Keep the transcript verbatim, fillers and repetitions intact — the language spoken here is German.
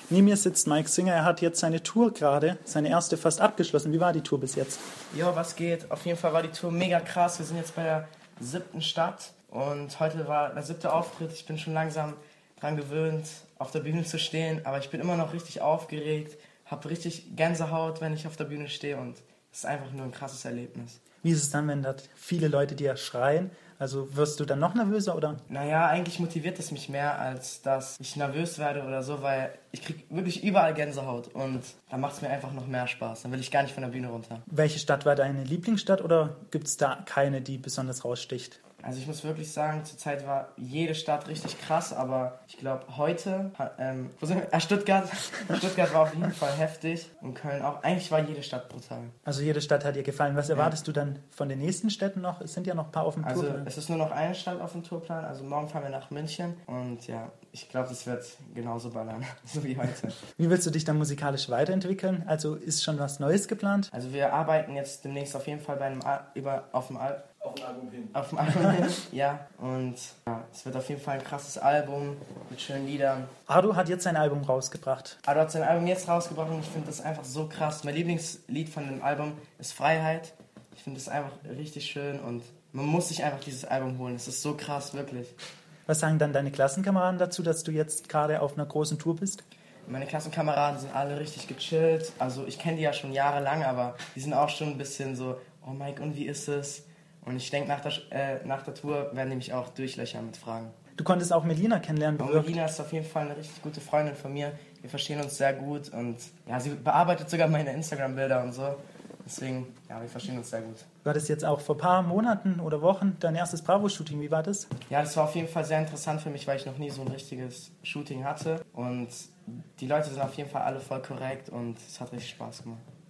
Neben mir sitzt Mike Singer. Er hat jetzt seine Tour gerade, seine erste fast abgeschlossen. Wie war die Tour bis jetzt? Jo, was geht? Auf jeden Fall war die Tour mega krass. Wir sind jetzt bei der siebten Stadt und heute war der siebte Auftritt. Ich bin schon langsam dran gewöhnt, auf der Bühne zu stehen, aber ich bin immer noch richtig aufgeregt, habe richtig Gänsehaut, wenn ich auf der Bühne stehe und es ist einfach nur ein krasses Erlebnis. Wie ist es dann, wenn da viele Leute dir schreien? Also wirst du dann noch nervöser, oder? Naja, eigentlich motiviert es mich mehr, als dass ich nervös werde oder so, weil ich kriege wirklich überall Gänsehaut und da macht es mir einfach noch mehr Spaß. Dann will ich gar nicht von der Bühne runter. Welche Stadt war deine Lieblingsstadt oder gibt es da keine, die besonders raussticht? Also ich muss wirklich sagen, zurzeit war jede Stadt richtig krass, aber ich glaube heute, ähm, wo sind wir? Ah, Stuttgart, Stuttgart war auf jeden Fall heftig und Köln auch. Eigentlich war jede Stadt brutal. Also jede Stadt hat dir gefallen. Was erwartest ja. du dann von den nächsten Städten noch? Es sind ja noch ein paar auf dem also Tourplan. Also es ist nur noch eine Stadt auf dem Tourplan, also morgen fahren wir nach München und ja, ich glaube, das wird genauso ballern, so wie heute. Wie willst du dich dann musikalisch weiterentwickeln? Also ist schon was Neues geplant? Also wir arbeiten jetzt demnächst auf jeden Fall bei einem Al- über, auf dem Al- Auf ein Album hin. Auf dem Album hin, ja. Und ja, es wird auf jeden Fall ein krasses Album mit schönen Liedern. Ado hat jetzt sein Album rausgebracht. Ado hat sein Album jetzt rausgebracht und ich finde das einfach so krass. Mein Lieblingslied von dem Album ist Freiheit. Ich finde das einfach richtig schön und man muss sich einfach dieses Album holen. Es ist so krass, wirklich. Was sagen dann deine Klassenkameraden dazu, dass du jetzt gerade auf einer großen Tour bist? Meine Klassenkameraden sind alle richtig gechillt. Also ich kenne die ja schon jahrelang, aber die sind auch schon ein bisschen so, oh Mike, und wie ist es? Und ich denke, nach, äh, nach der Tour werden die mich auch durchlöchern mit Fragen. Du konntest auch Melina kennenlernen. Und Melina ist auf jeden Fall eine richtig gute Freundin von mir. Wir verstehen uns sehr gut und ja, sie bearbeitet sogar meine Instagram-Bilder und so. Deswegen, ja, wir verstehen uns sehr gut. Du hattest jetzt auch vor ein paar Monaten oder Wochen dein erstes Bravo-Shooting. Wie war das? Ja, das war auf jeden Fall sehr interessant für mich, weil ich noch nie so ein richtiges Shooting hatte. Und die Leute sind auf jeden Fall alle voll korrekt und es hat richtig Spaß gemacht.